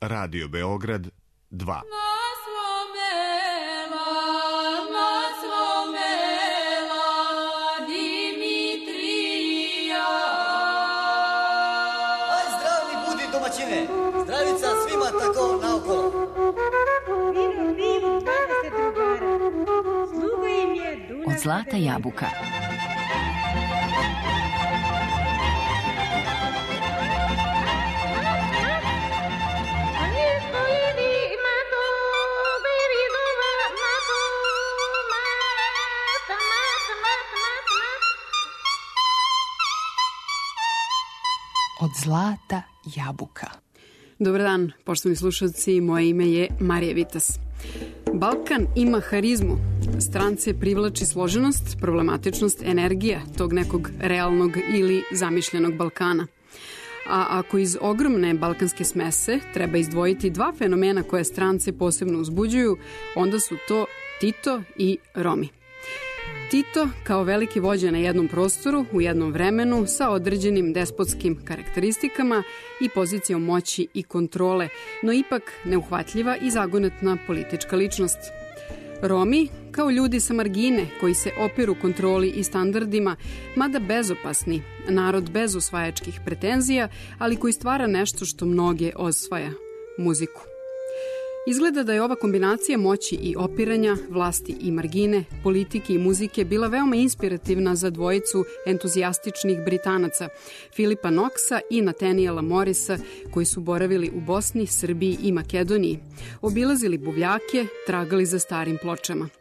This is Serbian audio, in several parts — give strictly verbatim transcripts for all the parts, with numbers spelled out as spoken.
Radio Beograd dva. Zdravica svima tako naokolo. Vino, vino, dvadeset drugara. Sluga im je Dunav. Od zlata jabuka. Od zlata jabuka. Dobar dan, poštovani slušalci, moje ime je Marija Vitas. Balkan ima harizmu, strance privlači složenost, problematičnost, energija tog nekog realnog ili zamišljenog Balkana. A ako iz ogromne balkanske smese treba izdvojiti dva fenomena koje strance posebno uzbuđuju, onda su to Tito i Romi. Tito kao veliki vođa na jednom prostoru, u jednom vremenu, sa određenim despotskim karakteristikama i pozicijom moći i kontrole, no ipak neuhvatljiva i zagonetna politička ličnost. Romi kao ljudi sa margine koji se opiru kontroli i standardima, mada bezopasni, narod bez osvajačkih pretenzija, ali koji stvara nešto što mnoge osvaja – muziku. Izgleda da je ova kombinacija moći i opiranja, vlasti i margine, politike i muzike bila veoma inspirativna za dvojicu entuzijastičnih Britanaca, Filipa Knoxa i Nathaniela Morrisa, koji su boravili u Bosni, Srbiji i Makedoniji, obilazili buvljake, tragali za starim pločama.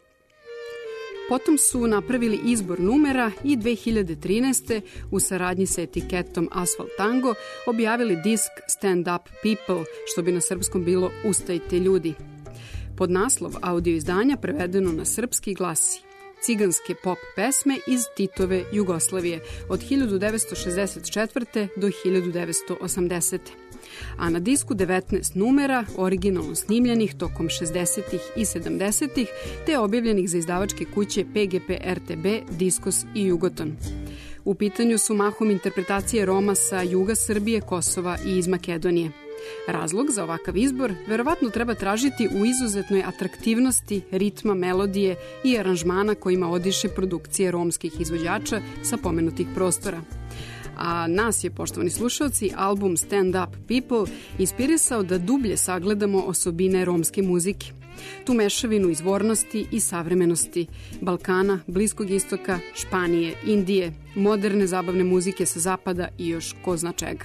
Potom su napravili izbor numera i dve hiljade trinaeste. u saradnji sa etiketom Asphalt Tango objavili disk Stand Up People, što bi na srpskom bilo Ustajte ljudi. Pod naslov audio izdanja prevedeno na srpski glasi Ciganske pop pesme iz Titove Jugoslavije od hiljadu devetsto šezdeset četvrte. do hiljadu devetsto osamdesete. A na disku devetnaest numera, originalno snimljenih tokom šezdesetih i sedamdesetih, te objavljenih za izdavačke kuće P G P R T B, Diskos i Jugoton. U pitanju su mahom interpretacije Roma sa juga Srbije, Kosova i iz Makedonije. Razlog za ovakav izbor verovatno treba tražiti u izuzetnoj atraktivnosti ritma, melodije i aranžmana kojima odiše produkcije romskih izvođača sa pomenutih prostora. A nas je, poštovani slušalci, album Stand Up People inspirisao da dublje sagledamo osobine romske muzike. Tu mešavinu izvornosti i savremenosti, Balkana, Bliskog istoka, Španije, Indije, moderne zabavne muzike sa zapada i još ko zna čega.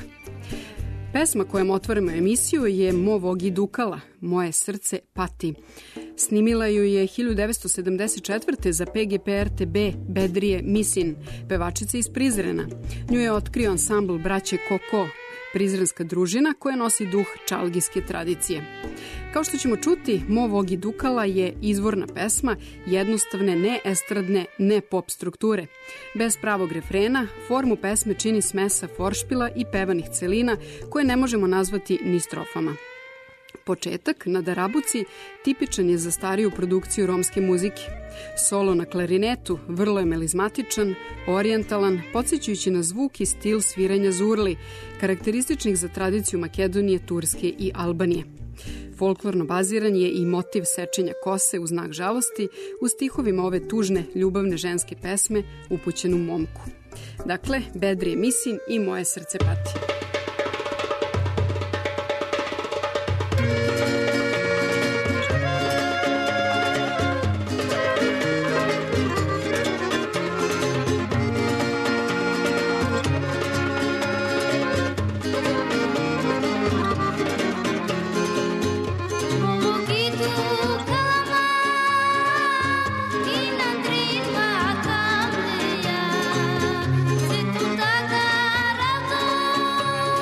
Pesma kojom otvaramo emisiju je Mo Vogi Dukala, Moje srce pati. Snimila ju je hiljadu devetsto sedamdeset četvrte. za P G P R T B Bedrije Misin, pevačica iz Prizrena. Nju je otkrio ansambl braće Koko, prizrenska družina koja nosi duh čalgijske tradicije. Kao što ćemo čuti, Mo Vogi Dukala je izvorna pesma jednostavne, ne estradne, ne pop strukture. Bez pravog refrena, formu pesme čini smesa foršpila i pevanih celina koje ne možemo nazvati ni strofama. Početak na darabuci tipičan je za stariju produkciju romske muzike. Solo na klarinetu vrlo je melizmatičan, orijentalan, podsjećajući na zvuk i stil sviranja zurli, karakterističnih za tradiciju Makedonije, Turske i Albanije. Folklorno baziran je i motiv sečenja kose u znak žalosti u stihovima ove tužne, ljubavne ženske pesme upućenu momku. Dakle, Bedrije Misin i Moje srce pati. Thank you.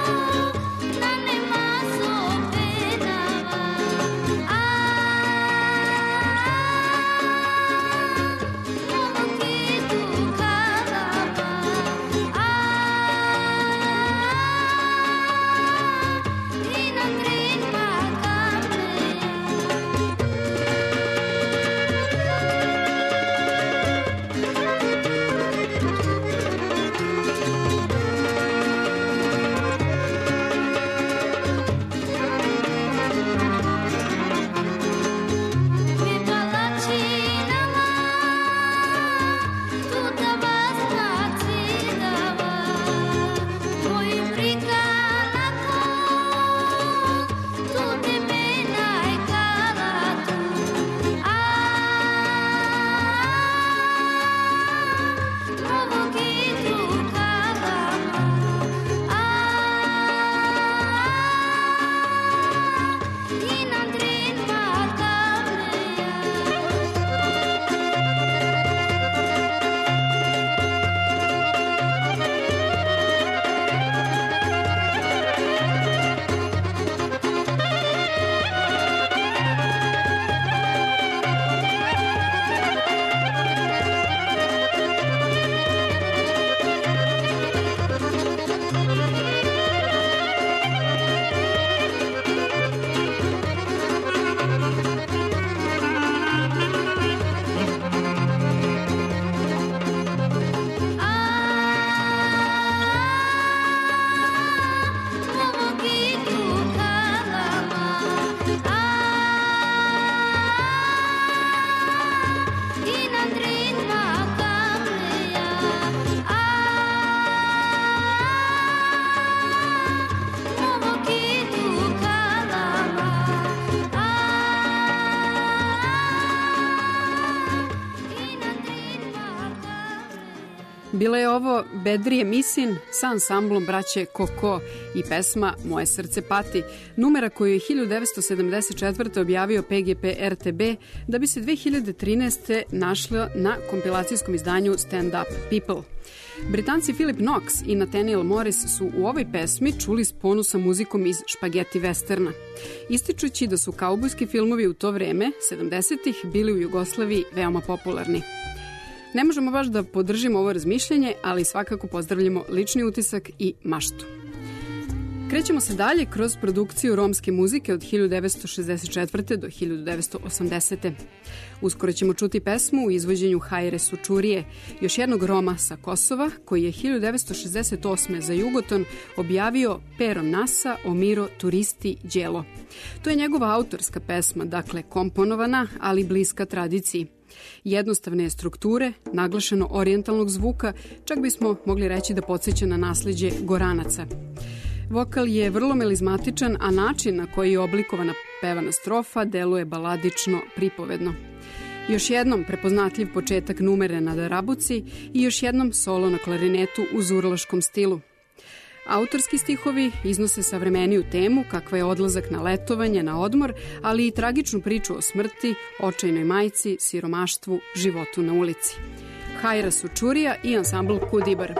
Bila je ovo Bedrije Misin sa ansamblom braće Koko i pesma Moje srce pati, numera koju je hiljadu devetsto sedamdeset četvrte objavio P G P R T B da bi se dve hiljade trinaeste našla na kompilacijskom izdanju Stand Up People. Britanci Philip Knox i Nathaniel Morris su u ovoj pesmi čuli sponu sa muzikom iz špageti westerna, ističući da su kaubojski filmovi u to vreme, sedamdesetih, bili u Jugoslaviji veoma popularni. Ne možemo baš da podržimo ovo razmišljanje, ali svakako pozdravljamo lični utisak i maštu. Krećemo se dalje kroz produkciju romske muzike od hiljadu devetsto šezdeset četvrte do hiljadu devetsto osamdesete. Uskoro ćemo čuti pesmu u izvođenju Hajre Sučurije, još jednog Roma sa Kosova, koji je hiljadu devetsto šezdeset osme za Jugoton objavio Perom Nasa Omiro Turisti Đelo. To je njegova autorska pesma, dakle komponovana, ali bliska tradiciji. Jednostavne je strukture, naglašeno orijentalnog zvuka, čak bismo mogli reći da podsjeća na nasleđe Goranaca. Vokal je vrlo melizmatičan, a način na koji je oblikovana pevana strofa deluje baladično, pripovedno. Još jednom prepoznatljiv početak numere na darabuci i još jednom solo na klarinetu u zurlaškom stilu. Autorski stihovi iznose savremeniju temu kakva je odlazak na letovanje, na odmor, ali i tragičnu priču o smrti, očajnoj majci, siromaštvu, životu na ulici. Hajra Sučurija i ansambl Kudibar.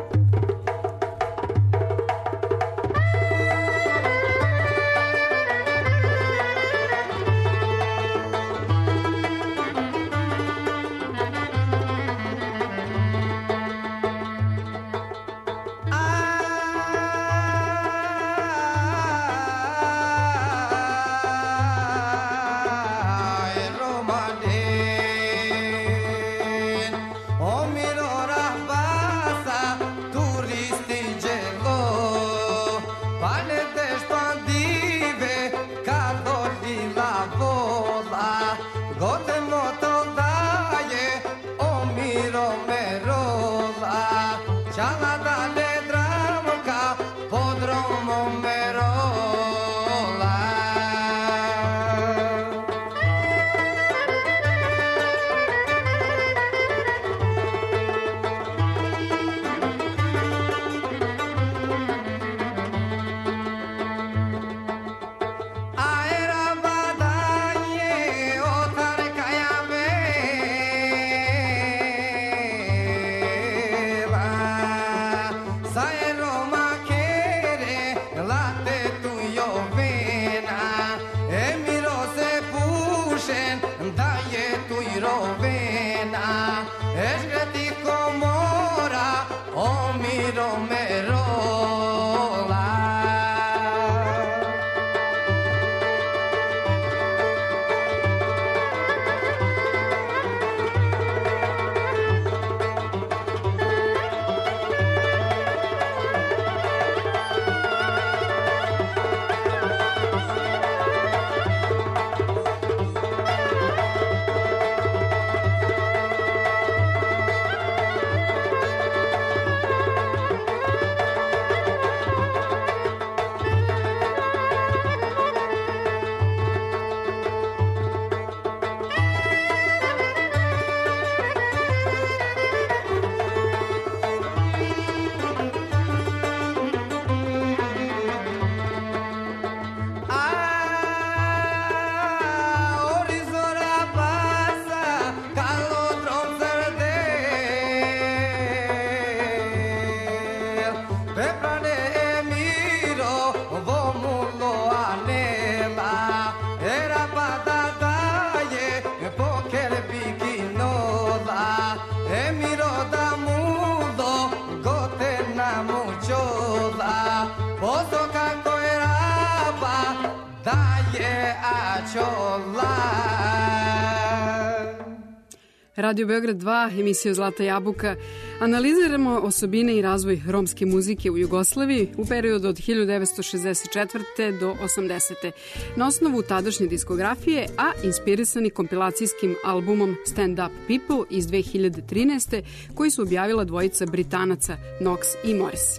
Radio Beograd dva, emisija Zlata jabuka. Analiziramo osobine i razvoj romske muzike u Jugoslaviji u periodu od hiljadu devetsto šezdeset četvrte do osamdesete. Na osnovu tadašnje diskografije, a inspirisani kompilacijskim albumom Stand Up People iz dve hiljade trinaeste, koji su objavila dvojica Britanaca Knox i Morris.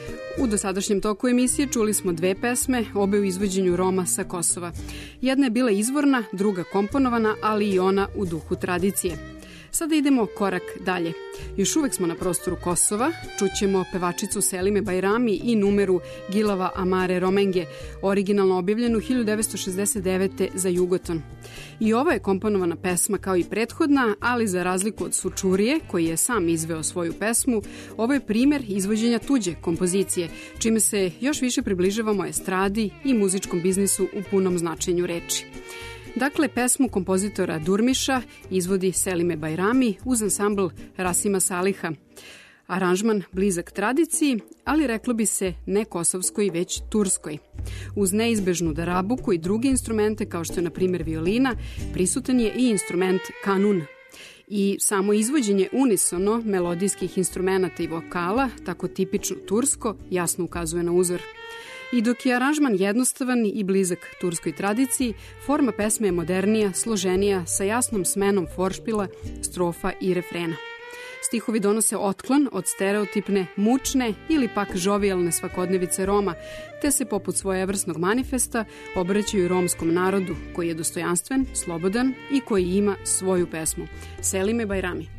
U dosadašnjem toku emisije čuli smo dve pesme, obe u izvođenju Roma sa Kosova. Jedna je bila izvorna, druga komponovana, ali i ona u duhu tradicije. Sada idemo korak dalje. Još uvek smo na prostoru Kosova, čućemo pevačicu Selime Bajrami i numeru Gilava Amare Romenge, originalno objavljenu hiljadu devetsto šezdeset devete za Jugoton. I ova je komponovana pesma kao i prethodna, ali za razliku od Sučurije, koji je sam izveo svoju pesmu, ovo je primer izvođenja tuđe kompozicije, čime se još više približavamo estradi i muzičkom biznisu u punom značenju reči. Dakle, pesmu kompozitora Durmiša izvodi Selime Bajrami uz ansambl Rasima Saliha. Aranžman blizak tradiciji, ali reklo bi se ne kosovskoj, već turskoj. Uz neizbežnu darabuku i druge instrumente, kao što je na primjer violina, prisutan je i instrument kanun. I samo izvođenje unisono melodijskih instrumenta i vokala, tako tipično tursko, jasno ukazuje na uzor. I dok je aranžman jednostavan i blizak turskoj tradiciji, forma pesme je modernija, složenija, sa jasnom smenom foršpila, strofa i refrena. Stihovi donose otklon od stereotipne, mučne ili pak žovijalne svakodnevice Roma, te se poput svojevrsnog manifesta obraćaju romskom narodu, koji je dostojanstven, slobodan i koji ima svoju pesmu. Selime Bajrami.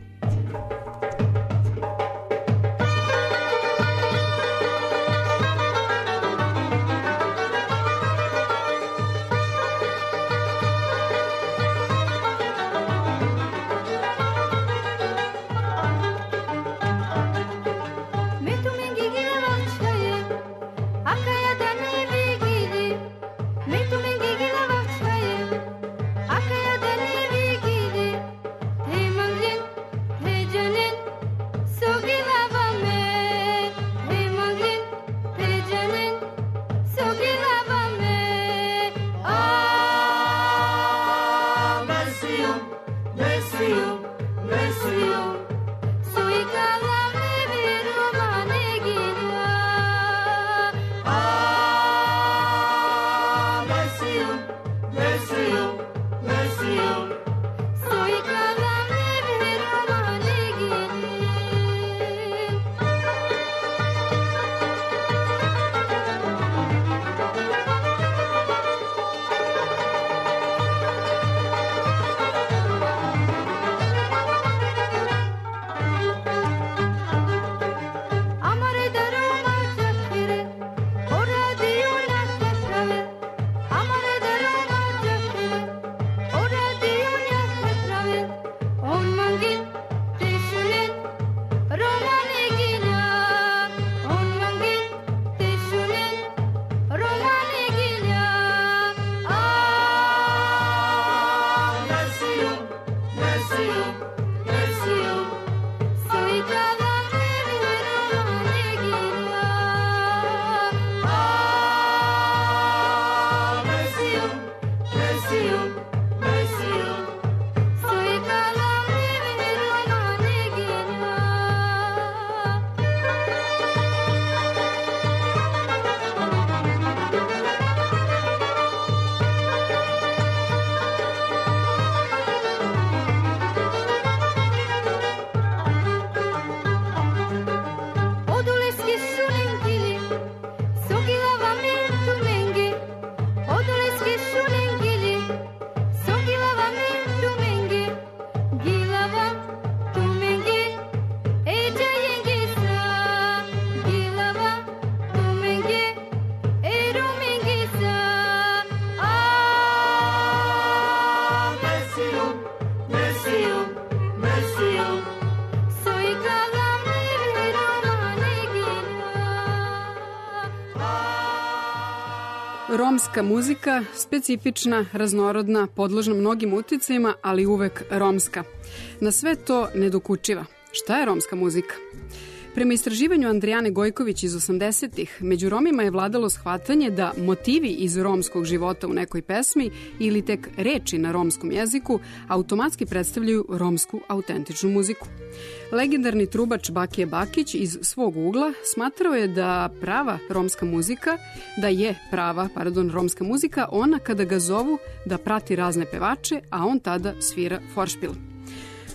Romska muzika, specifična, raznorodna, podložna mnogim uticajima, ali uvek romska. Na sve to nedokučiva. Šta je romska muzika? Prema istraživanju Andrijane Gojković iz osamdesetih, među Romima je vladalo shvatanje da motivi iz romskog života u nekoj pesmi ili tek reči na romskom jeziku automatski predstavljaju romsku autentičnu muziku. Legendarni trubač Bakije Bakić iz svog ugla smatrao je da prava romska muzika, da je prava, pardon, romska muzika ona kada ga zovu da prati razne pevače, a on tada svira foršpil.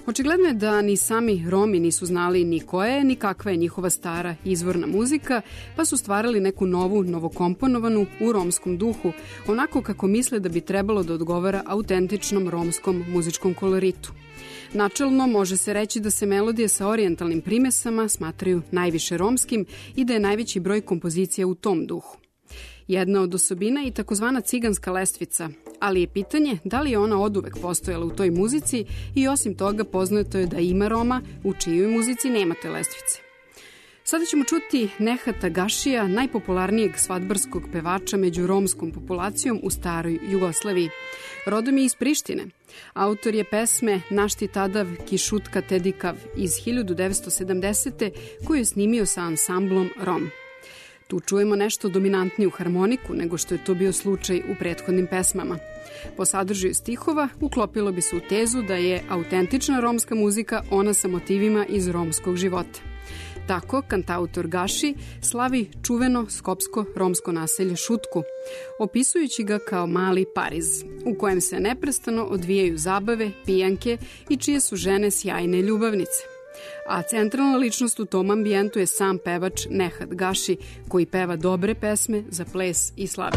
Očigledno je da ni sami Romi nisu znali ni koja je, ni kakva je njihova stara izvorna muzika, pa su stvarali neku novu, novokomponovanu u romskom duhu, onako kako misle da bi trebalo da odgovara autentičnom romskom muzičkom koloritu. Načelno može se reći da se melodije sa orijentalnim primesama smatraju najviše romskim i da je najveći broj kompozicija u tom duhu. Jedna od osobina je i takozvana ciganska lestvica, ali je pitanje da li je ona oduvek postojala u toj muzici i osim toga poznato je da ima Roma u čijoj muzici nema te lestvice. Sada ćemo čuti Nehata Gašija, najpopularnijeg svadbarskog pevača među romskom populacijom u staroj Jugoslaviji. Rodom je iz Prištine. Autor je pesme Naš ti tadav Kišutka Tedikav iz hiljadu devetsto sedamdesete koju je snimio sa ansamblom Rom. Tu čujemo nešto dominantniju harmoniku nego što je to bio slučaj u prethodnim pesmama. Po sadržaju stihova uklopilo bi se u tezu da je autentična romska muzika ona sa motivima iz romskog života. Tako, kantautor Gaši slavi čuveno skopsko romsko naselje Šutku, opisujući ga kao mali Pariz, u kojem se neprestano odvijaju zabave, pijanke i čije su žene sjajne ljubavnice. A centralna ličnost u tom ambijentu je sam pevač Nehat Gaši, koji peva dobre pesme za ples i slavu.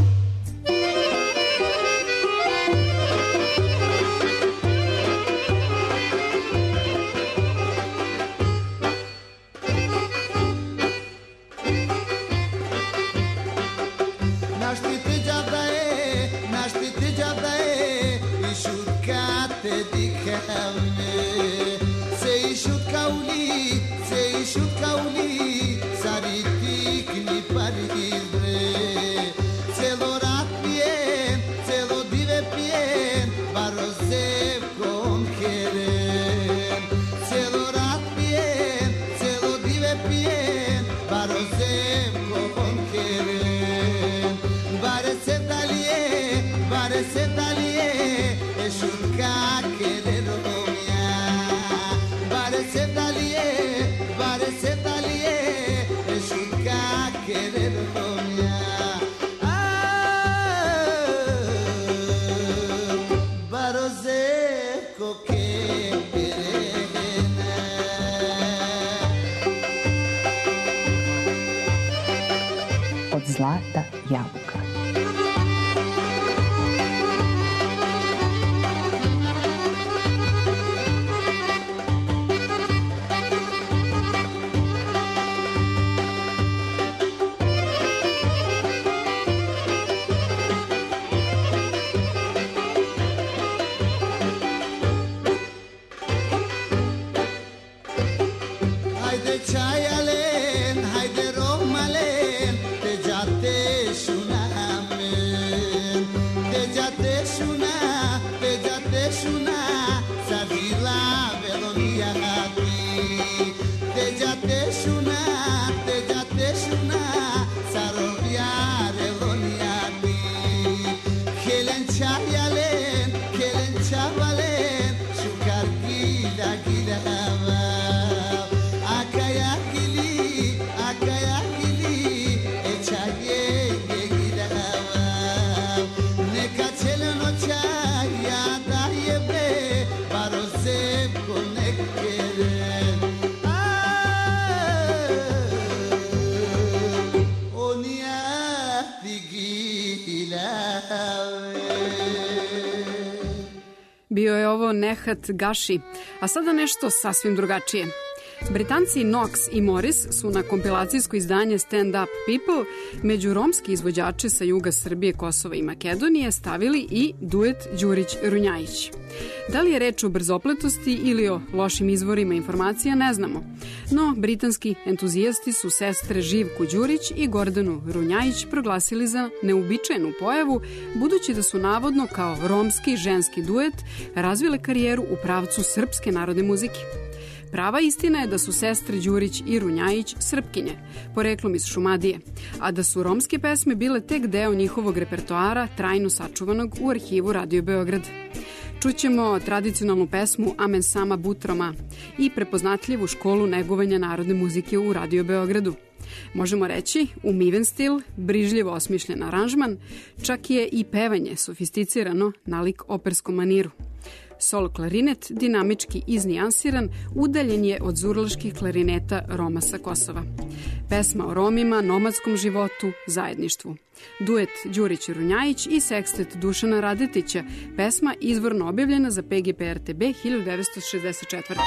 Od zlata jabuka. Bio je ovo Nehat Gaši, a sada nešto sasvim drugačije. Britanci Knox i Morris su na kompilacijsko izdanje Stand Up People među romski izvođače sa juga Srbije, Kosova i Makedonije stavili i duet Đurić-Runjajić. Da li je reč o brzopletosti ili o lošim izvorima informacija, ne znamo. No, britanski entuzijasti su sestre Živku Đurić i Gordanu Runjajić proglasili za neuobičajenu pojavu, budući da su navodno kao romski ženski duet razvile karijeru u pravcu srpske narodne muzike. Prava istina je da su sestre Đurić i Runjajić Srpkinje, poreklom iz Šumadije, a da su romske pesme bile tek deo njihovog repertoara trajno sačuvanog u arhivu Radio Beograd. Čućemo tradicionalnu pesmu Amen Sama Butroma i prepoznatljivu školu negovanja narodne muzike u Radio Beogradu. Možemo reći umiven stil, brižljivo osmišljen aranžman, čak je i pevanje sofisticirano nalik operskom maniru. Sol klarinet, dinamički iznijansiran, udaljen je od zurlaških klarineta Roma sa Kosova. Pesma o Romima, nomadskom životu, zajedništvu. Duet Đurić Runjajić i sekstet Dušana Radetića, pesma izvorno objavljena za P G P R T B hiljadu devetsto šezdeset četvrte.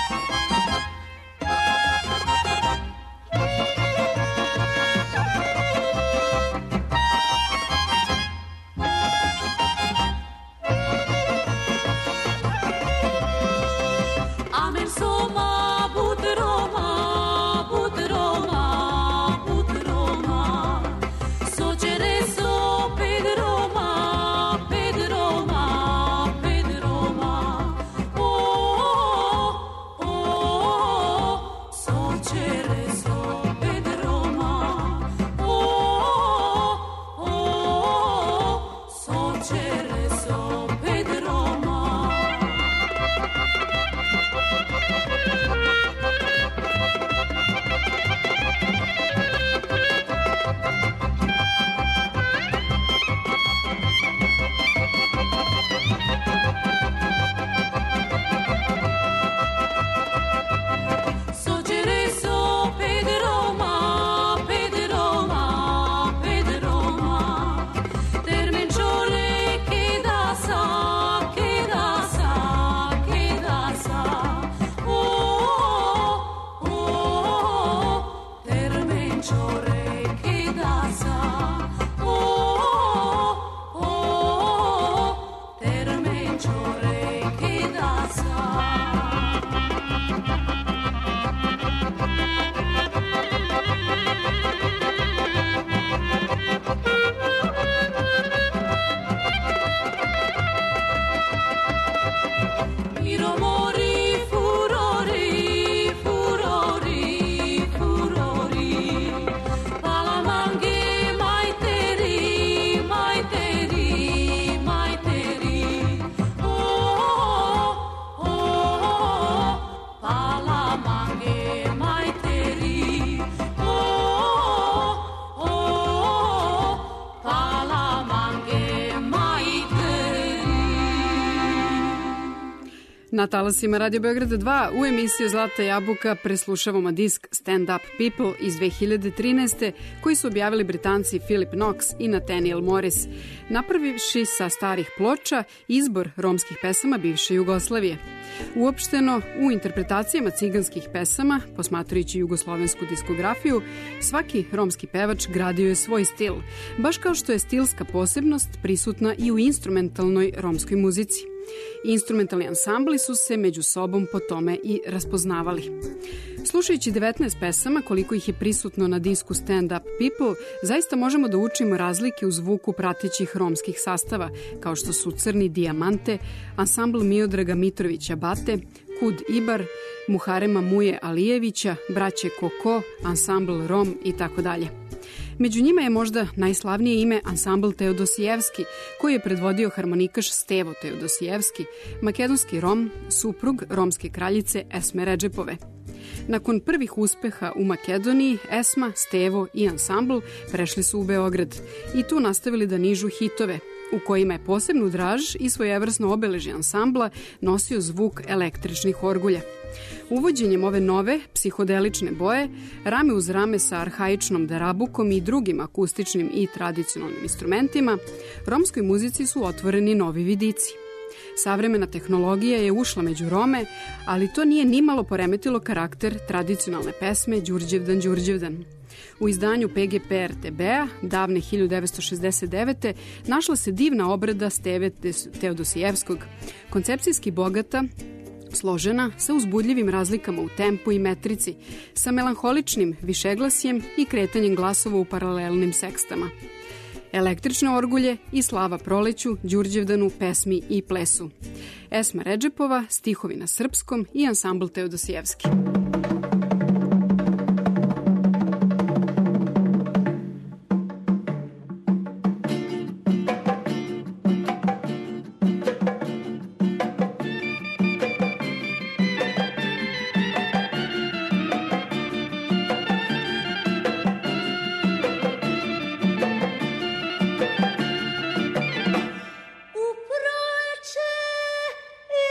Na talasima Radio Beograda dva u emisiju Zlata jabuka preslušavamo disk Stand Up People iz dve hiljade trinaeste koji su objavili Britanci Philip Knox i Nathaniel Morris, napravivši sa starih ploča izbor romskih pesama bivše Jugoslavije. Uopšteno, u interpretacijama ciganskih pesama, posmatrajući jugoslovensku diskografiju, svaki romski pevač gradio je svoj stil, baš kao što je stilska posebnost prisutna i u instrumentalnoj romskoj muzici. Instrumentalni ansambli su se među sobom po tome i raspoznavali. Slušajući devetnaest pesama, koliko ih je prisutno na disku Stand Up People, zaista možemo da učimo razlike u zvuku pratećih romskih sastava, kao što su Crni dijamante, ansambl Miodraga Mitrovića Bate, Kud Ibar, Muharema Muje Alijevića, Braće Koko, ansambl Rom i tako dalje. Među njima je možda najslavnije ime ansambl Teodosijevski, koji je predvodio harmonikaš Stevo Teodosijevski, makedonski Rom, suprug romske kraljice Esme Redžepove. Nakon prvih uspeha u Makedoniji, Esma, Stevo i ansambl prešli su u Beograd i tu nastavili da nižu hitove, u kojima je posebnu draž i svojevrsno obeležje ansambla nosio zvuk električnih orgulja. Uvođenjem ove nove, psihodelične boje, rame uz rame sa arhaičnom darabukom i drugim akustičnim i tradicionalnim instrumentima, romskoj muzici su otvoreni novi vidici. Savremena tehnologija je ušla među Rome, ali to nije nimalo poremetilo karakter tradicionalne pesme Đurđevdan Đurđevdan. U izdanju P G P R T B-a davne hiljadu devetsto šezdeset devete našla se divna obrada Steve Teodosijevskog, koncepcijski bogata, složena, sa uzbudljivim razlikama u tempu i metrici, sa melanholičnim višeglasjem i kretanjem glasova u paralelnim sekstama. Električne orgulje i slava proleću, Đurđevdanu, pesmi i plesu. Esma Redžepova, stihovi na srpskom i ansambl Teodosijevski. I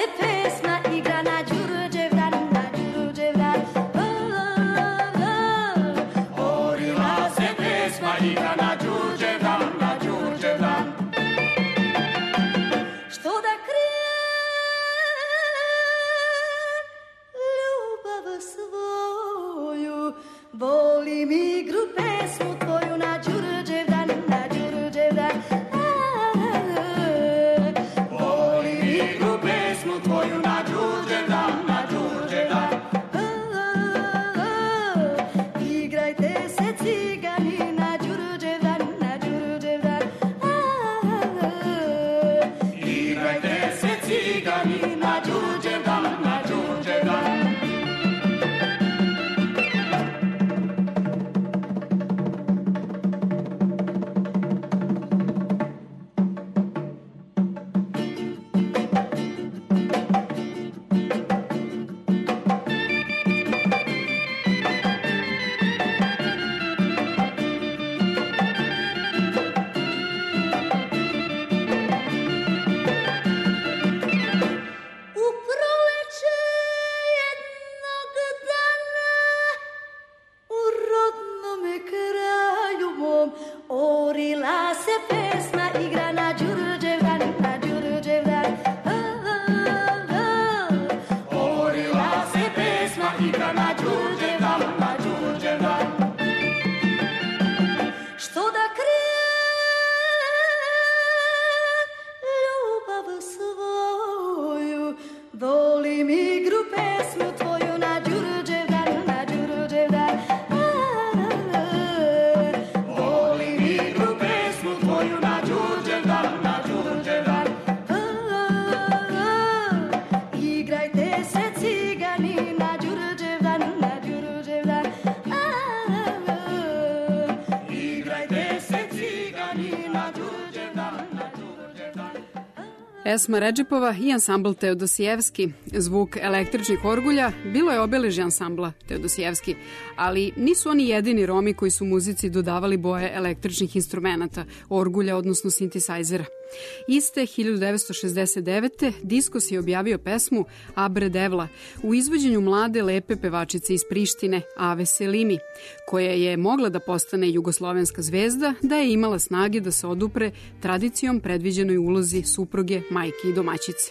Esma Redžepova i ansambl Teodosijevski. Zvuk električnih orgulja bilo je obeležje ansambla Teodosijevski, ali nisu oni jedini Romi koji su muzici dodavali boje električnih instrumenata, orgulja, odnosno sintisajzera. Iste hiljadu devetsto šezdeset devete. Diskos je objavio pesmu Abre Devla u izvođenju mlade lepe pevačice iz Prištine Ave Selimi, koja je mogla da postane jugoslovenska zvezda da je imala snage da se odupre tradicijom predviđenoj ulozi supruge, majke i domaćice.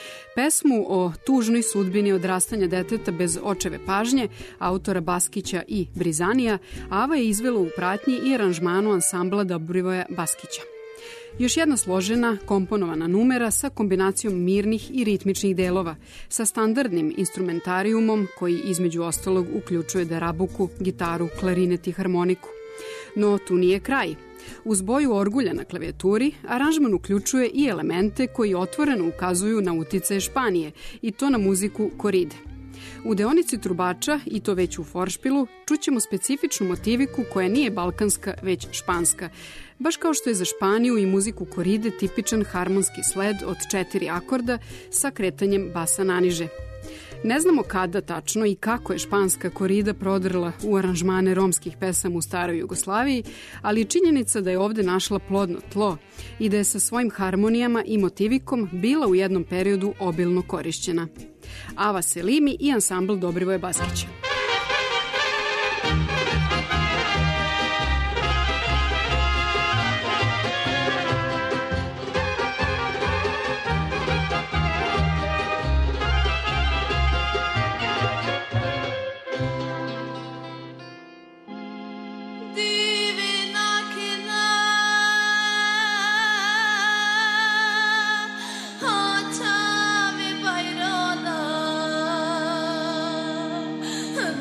Pesmu o tužnoj sudbini odrastanja deteta bez očeve pažnje, autora Baskića i Brizanija, Ava je izvela u pratnji i aranžmanu ansambla Dobrivoja Baskića. Još jedna složena, komponovana numera sa kombinacijom mirnih i ritmičnih delova, sa standardnim instrumentarijumom koji između ostalog uključuje darabuku, gitaru, klarinet i harmoniku. No tu nije kraj. Uz boju orgulja na klavijaturi, aranžman uključuje i elemente koji otvoreno ukazuju na uticaje Španije, i to na muziku koride. U deonici trubača, i to već u foršpilu, čućemo specifičnu motiviku koja nije balkanska, već španska. Baš kao što je za Španiju i muziku koride tipičan harmonski sled od četiri akorda sa kretanjem basa naniže. Ne znamo kada tačno i kako je španska korida prodrla u aranžmane romskih pesama u staroj Jugoslaviji, ali je činjenica da je ovde našla plodno tlo i da je sa svojim harmonijama i motivikom bila u jednom periodu obilno korišćena. Ava Selimi i ansambl Dobrivoja Baskića. Oh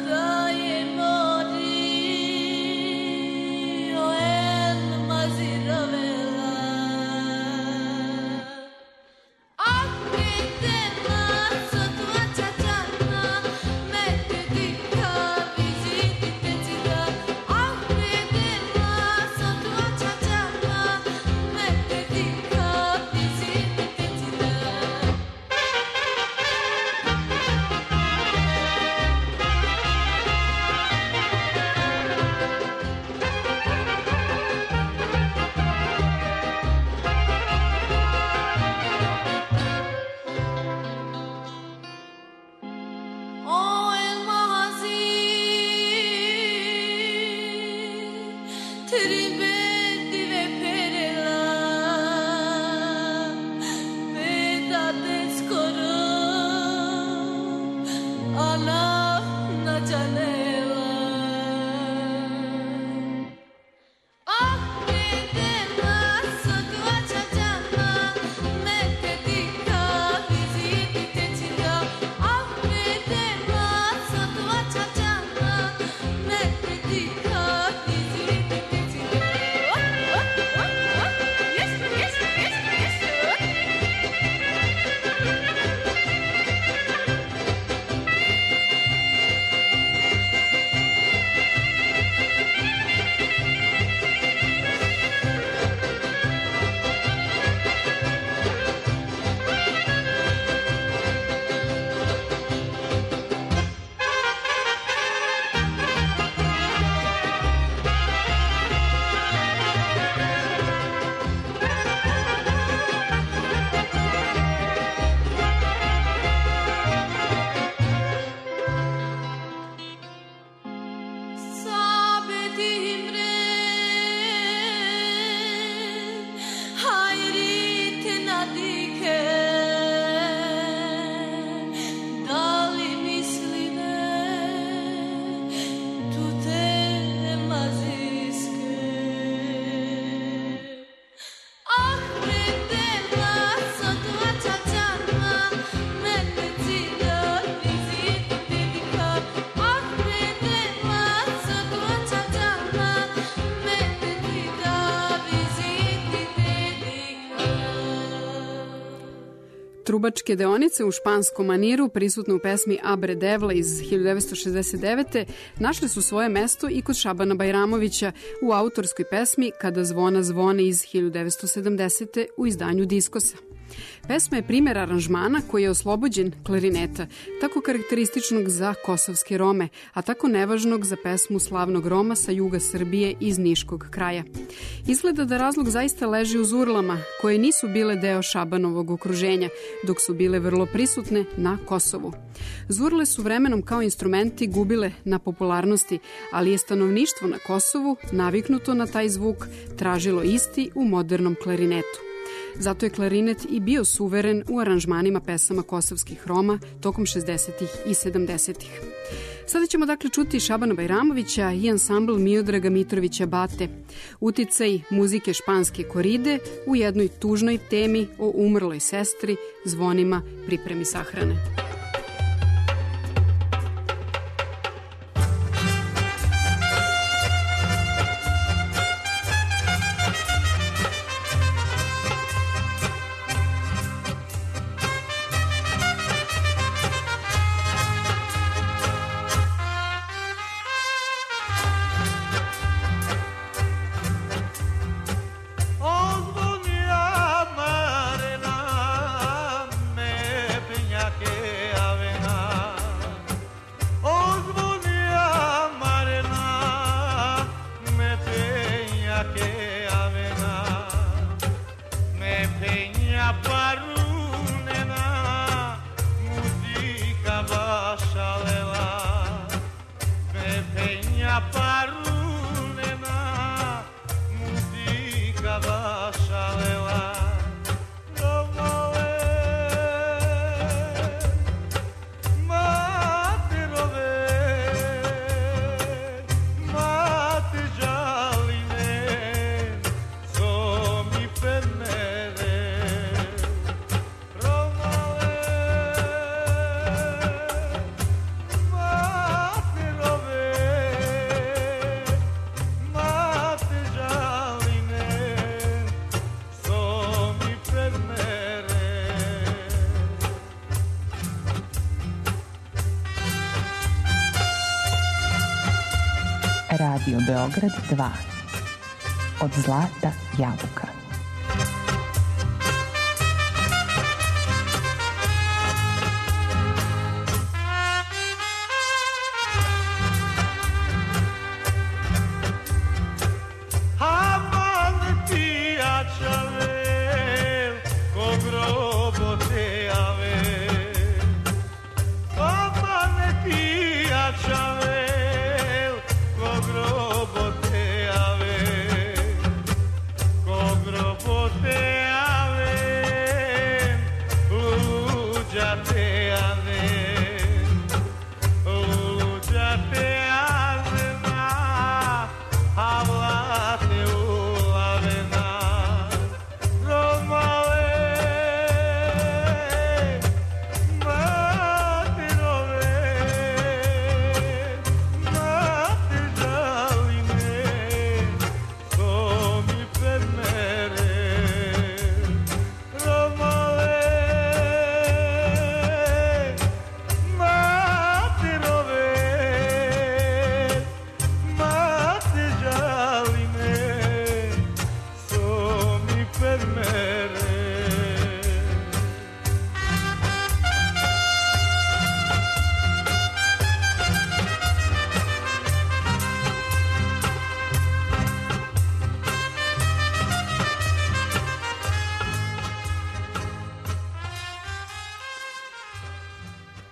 Trubačke deonice u španskom maniru, prisutne u pesmi Abre Devla iz hiljadu devetsto šezdeset devete. našli su svoje mesto i kod Šabana Bajramovića u autorskoj pesmi Kada zvona zvone iz hiljadu devetsto sedamdesete. u izdanju Diskosa. Pesma je primjer aranžmana koji je oslobođen klarineta, tako karakterističnog za kosovske Rome, a tako nevažnog za pesmu slavnog Roma sa juga Srbije iz Niškog kraja. Izgleda da razlog zaista leži u zurlama, koje nisu bile deo Šabanovog okruženja, dok su bile vrlo prisutne na Kosovu. Zurle su vremenom kao instrumenti gubile na popularnosti, ali je stanovništvo na Kosovu, naviknuto na taj zvuk, tražilo isti u modernom klarinetu. Zato je klarinet i bio suveren u aranžmanima pesama kosovskih Roma tokom šezdesetih i sedamdesetih. Sada ćemo dakle čuti Šabana Bajramovića i ansambl Miodraga Mitrovića Bate. Uticaj muzike španske koride u jednoj tužnoj temi o umrloj sestri, zvonima, pripremi sahrane. Radio Beograd dva. Od zlata jabuka. Cobro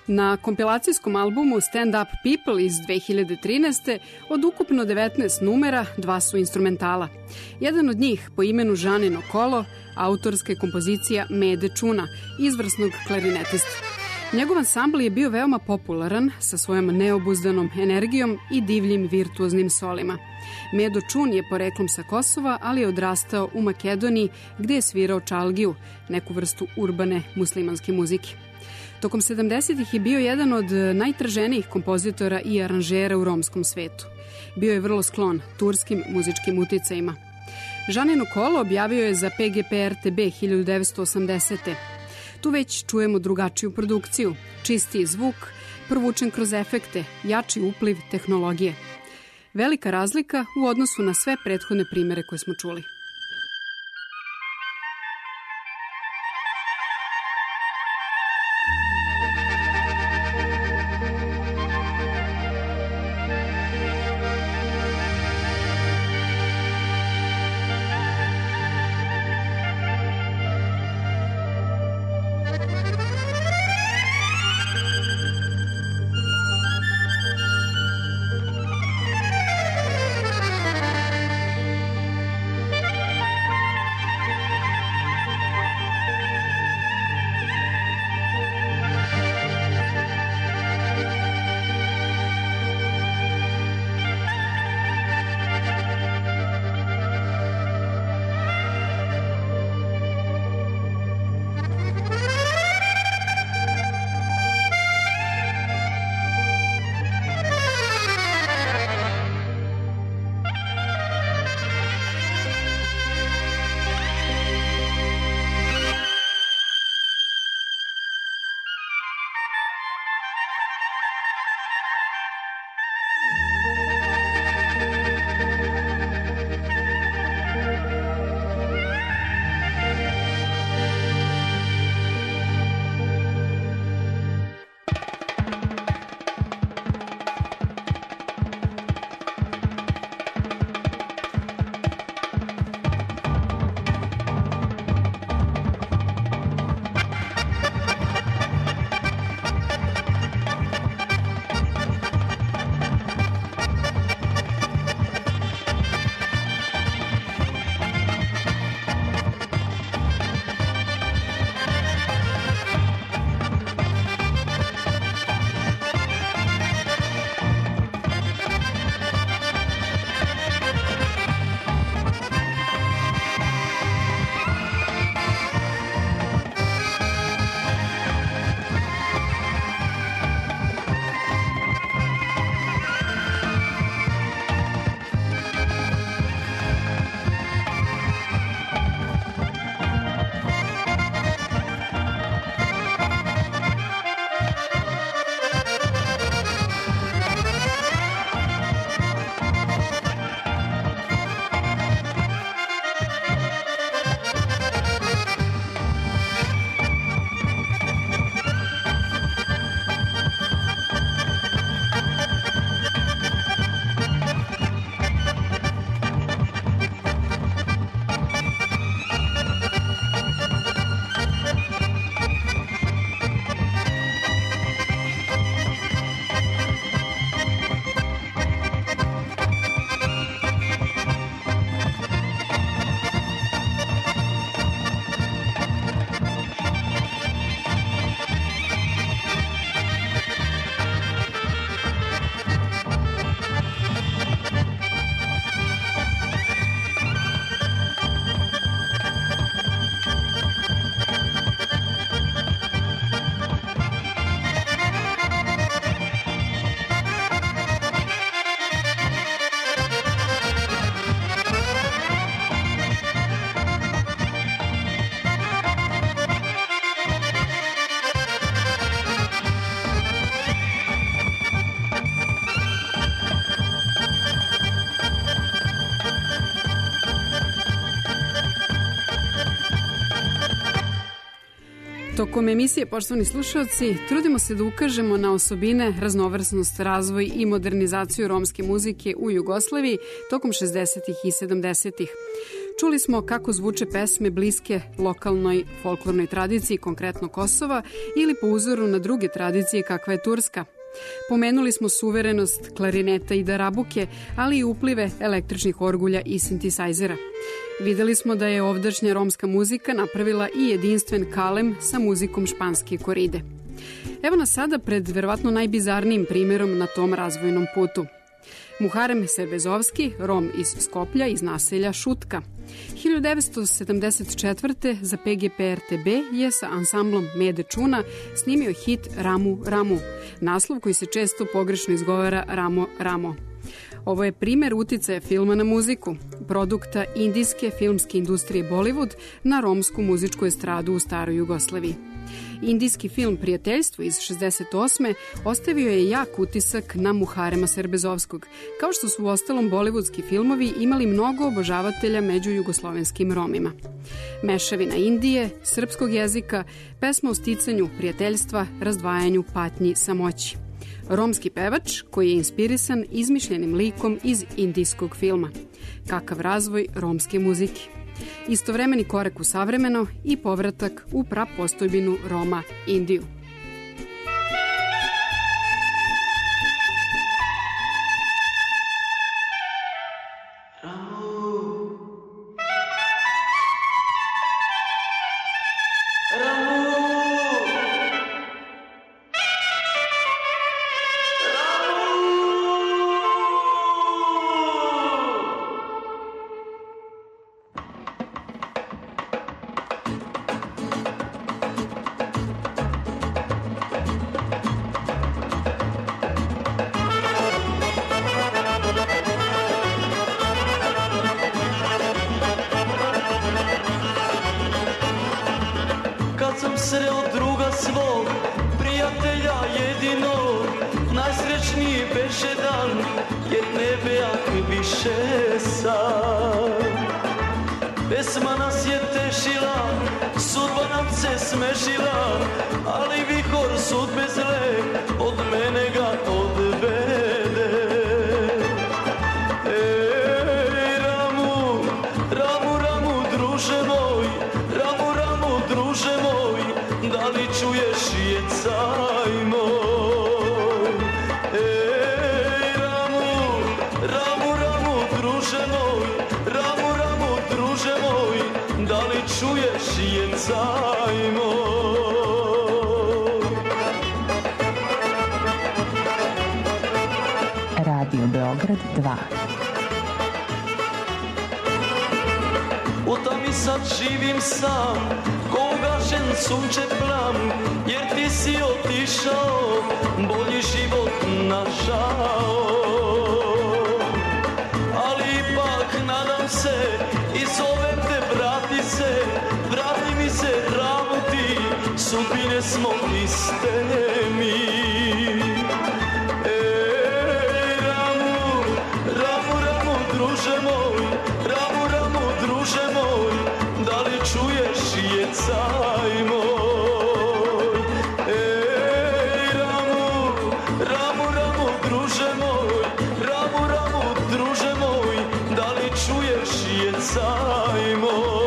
Na kompilacijskom albumu Stand Up People iz dve hiljade trinaeste od ukupno devetnaest numera, dva su instrumentala. Jedan od njih, po imenu Žanino kolo, autorska je kompozicija Mede Čuna, izvrsnog klarinetista. Njegov ansambl je bio veoma popularan sa svojom neobuzdanom energijom i divljim virtuoznim solima. Medo Čun je poreklom sa Kosova, ali je odrastao u Makedoniji gde je svirao čalgiju, neku vrstu urbane muslimanske muzike. Tokom sedamdesetih je bio jedan od najtraženijih kompozitora i aranžera u romskom svetu. Bio je vrlo sklon turskim muzičkim uticajima. Žanino kolo objavio je za P G P R T B hiljadu devetsto osamdesete. Tu već čujemo drugačiju produkciju, čistiji zvuk, provučen kroz efekte, jači upliv tehnologije. Velika razlika u odnosu na sve prethodne primere koje smo čuli. Tokom emisije, poštovani slušalci, trudimo se da ukažemo na osobine, raznovrsnost, razvoj i modernizaciju romske muzike u Jugoslaviji tokom šezdesetih i sedamdesetih. Čuli smo kako zvuče pesme bliske lokalnoj folklornoj tradiciji, konkretno Kosova, ili po uzoru na druge tradicije kakva je Turska. Pomenuli smo suverenost klarineta i darabuke, ali i uplive električnih orgulja i sintisajzera. Videli smo da je ovdašnja romska muzika napravila i jedinstven kalem sa muzikom španske koride. Evo nas sada pred verovatno najbizarnijim primjerom na tom razvojnom putu. Muharem Serbezovski, Rom iz Skoplja, iz naselja Šutka. hiljadu devetsto sedamdeset četvrte. za P G P R T B je sa ansamblom Mede Čuna snimio hit Ramu Ramu, naslov koji se često pogrešno izgovara Ramo Ramo. Ovo je primer uticaja filma na muziku, produkta indijske filmske industrije Bollywood na romsku muzičku estradu u staroj Jugoslaviji. Indijski film Prijateljstvo iz šezdeset osme ostavio je jak utisak na Muharema Serbezovskog, kao što su u ostalom bollywoodski filmovi imali mnogo obožavatelja među jugoslovenskim Romima. Mešavina Indije, srpskog jezika, pesma o sticanju prijateljstva, razdvajanju, patnji, samoći. Romski pevač koji je inspirisan izmišljenim likom iz indijskog filma. Kakav razvoj romske muzike. Istovremeni korak u savremeno i povratak u prapostojbinu Roma Indiju. Sreo druga svog, prijatelja jedinog, najsrećniji beše dan, jer ne bejak više sam. Pesma nas je tešila, sudba nam se smešila, ali vihor sudbe zle od mene ga odvede. Ej, Ramu, Ramu, Ramu, druže moj, Ramu, Ramu, druže moj, da li čuješ jecaj moj? Ej, Ramu, Ramu, Ramu, druže moj, Ramu, Ramu, druže moj, da li čuješ jecaj moj? Radio Beograd dva. U tami sad živim sam, ko ugašen sunče plam, jer ti si otišao, bolji život našao. Ali ipak nadam se i zovem te, vrati se, vrati mi se, Ramu, ti, sudbine smo iste mi. Ej, Ramu, Ramu, Ramu, druže moj, Ramu, Ramu, druže moj, da li čuješ jecaj moj? Ej, Ramu, Ramu, Ramu, druže moj, Ramu, Ramu, druže moj, da li čuješ jecaj moj?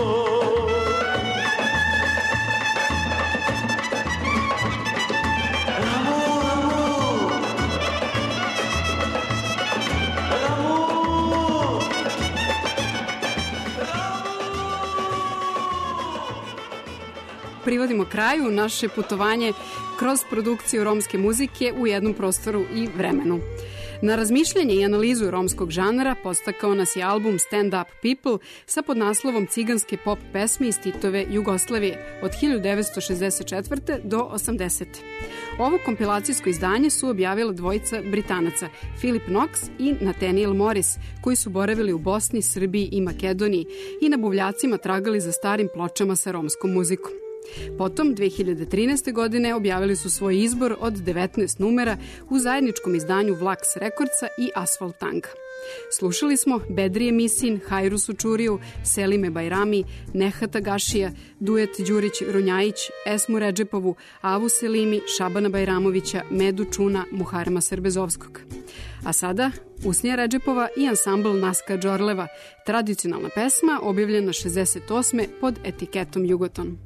Privodimo kraju naše putovanje kroz produkciju romske muzike u jednom prostoru i vremenu. Na razmišljanje i analizu romskog žanra podstakao nas je album Stand Up People sa podnaslovom ciganske pop pesme iz Titove Jugoslavije od hiljadu devetsto šezdeset četvrte. do osamdesete. Ovo kompilacijsko izdanje su objavila dvojica Britanaca, Philip Knox i Nathaniel Morris, koji su boravili u Bosni, Srbiji i Makedoniji i na buvljacima tragali za starim pločama sa romskom muzikom. Potom, dve hiljade trinaeste. godine objavili su svoj izbor od devetnaest numera u zajedničkom izdanju Vlax Rekordsa i Asfalt Tanga. Slušali smo Bedrije Misin, Hajru Sučuriju, Selime Bajrami, Nehata Gašija, duet Đurić-Runjajić, Esmu Redžepovu, Avu Selimi, Šabana Bajramovića, Medu Čuna, Muharema Srbezovskog. A sada Usnija Redžepova i ansambl Naska Džorleva, tradicionalna pesma objavljena šezdeset osme pod etiketom Jugoton.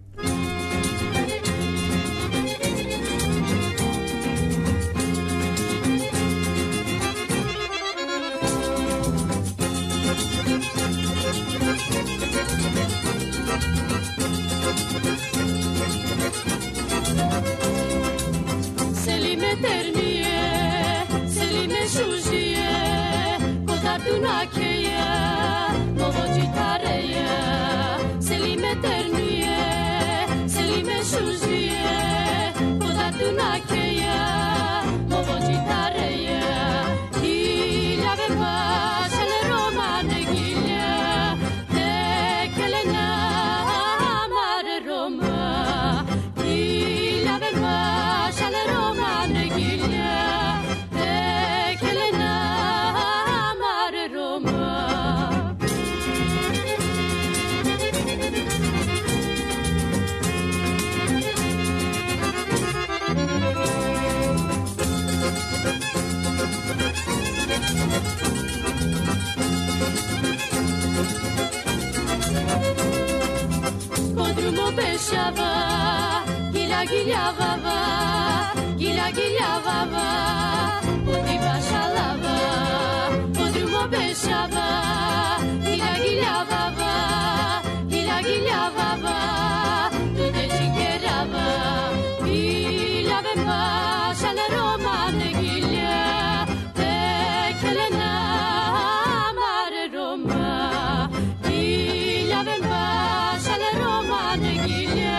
Gila gila vava, gila gila vava, poti bashalava, podrumo beshava, gila gila vava, gila gila vava, tude chikerava, gila vemba, shale romane gila, tekelena mare roma, gila vemba, shale romane gila.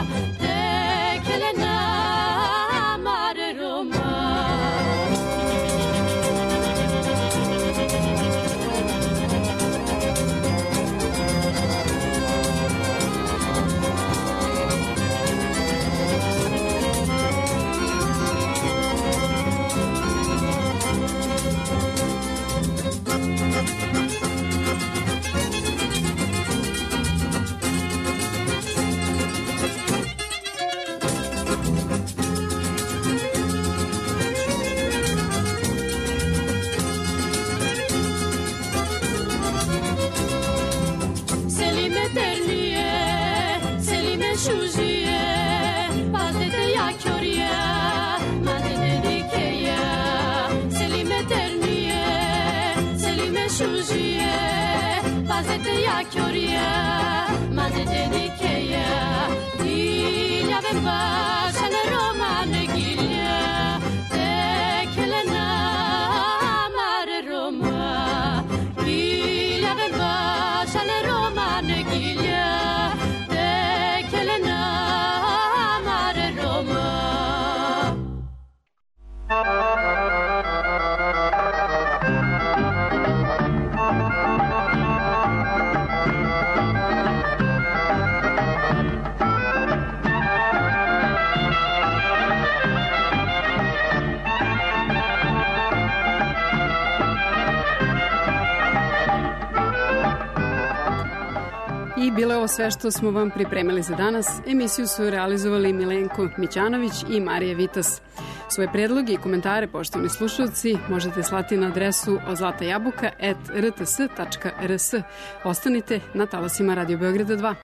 Bilo je ovo sve što smo vam pripremili za danas. Emisiju su realizovali Milenko Mićanović i Marija Vitas. Svoje predloge i komentare, poštovani slušalci, možete slati na adresu ozlatajabuka at r t s tačka r s. Ostanite na talasima Radio Beograda dva.